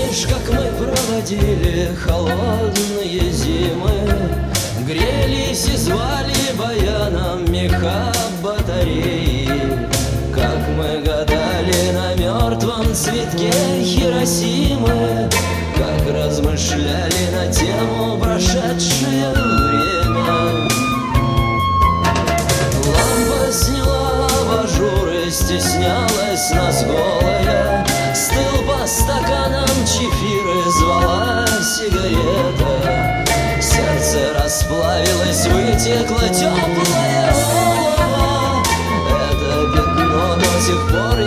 помнишь, как мы проводили холодные зимы, грелись и звали баяном меха батареи, как мы гадали на мертвом цветке Хиросимы, как размышляли на тему прошедшее время. Лампа сняла абажур и стеснялась нас голая, стыл по стаканам чефир и звала сигарета. Сердце расплавилось, вытекло теплое олово, это пятно до сих пор